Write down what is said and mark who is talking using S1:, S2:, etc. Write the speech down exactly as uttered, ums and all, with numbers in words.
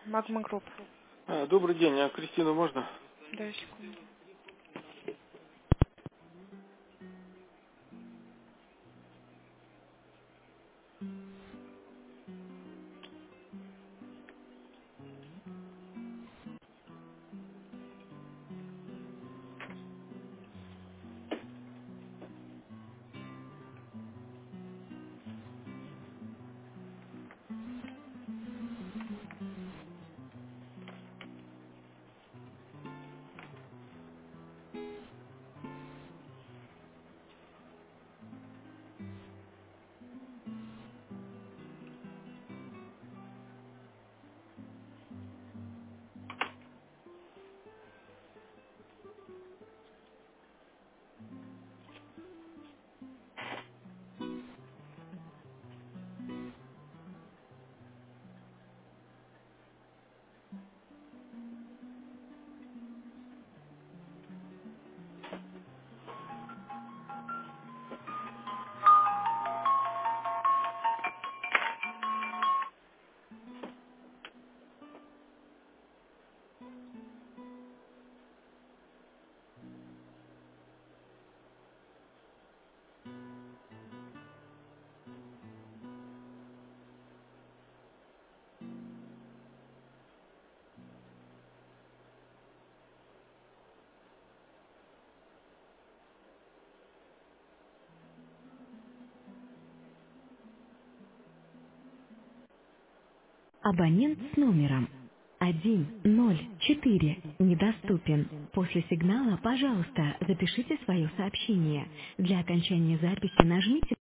S1: Магма Групп.
S2: А, добрый день, а Кристину можно?
S1: Да, секунду.
S3: Абонент с номером один ноль четыре недоступен. После сигнала, пожалуйста, запишите свое сообщение. Для окончания записи нажмите